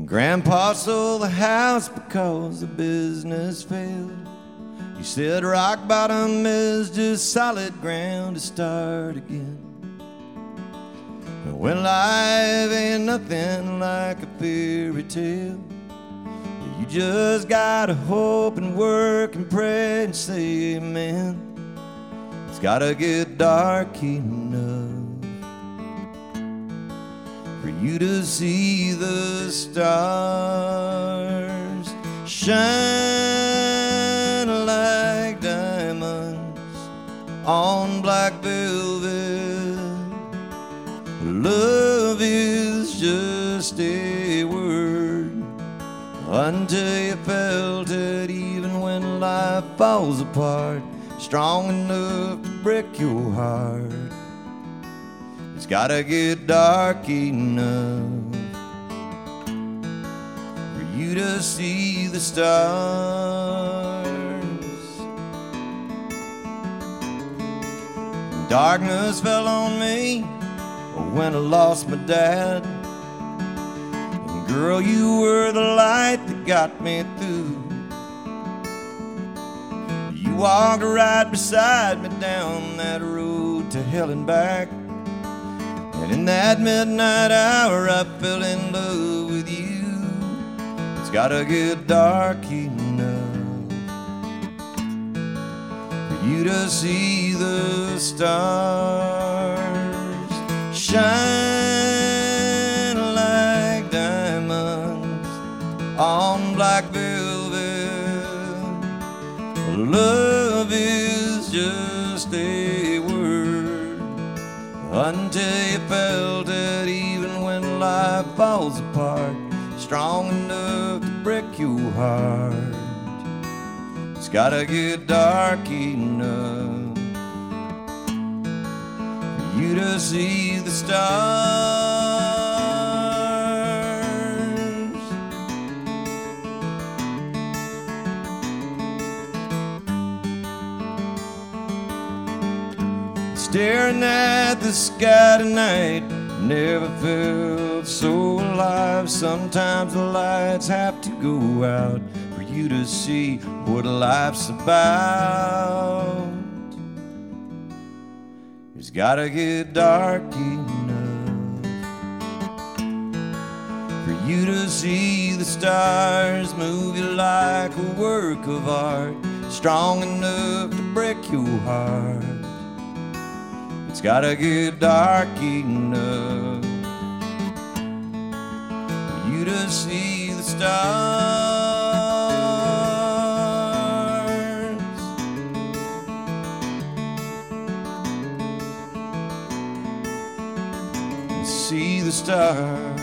Grandpa sold the house because the business failed. He said rock bottom is just solid ground to start again. When life ain't nothing like a fairy tale, you just gotta hope and work and pray and say amen. It's gotta get dark enough for you to see the stars shine like diamonds on black velvet. Love is just a word until you felt it, even when life falls apart, strong enough to break your heart. It's gotta get dark enough for you to see the stars. Darkness fell on me when I lost my dad. And girl, you were the light that got me through. You walked right beside me down that road to hell and back. And in that midnight hour I fell in love with you. It's gotta get dark enough for you to see the stars shine like diamonds on black velvet. Love is just a word until you felt it, even when life falls apart, strong enough to break your heart. It's gotta get dark enough you to see the stars. Staring at the sky tonight, never felt so alive. Sometimes the lights have to go out for you to see what life's about. It's gotta get dark enough for you to see the stars move you like a work of art, strong enough to break your heart. It's gotta get dark enough for you to see the stars. See the stars.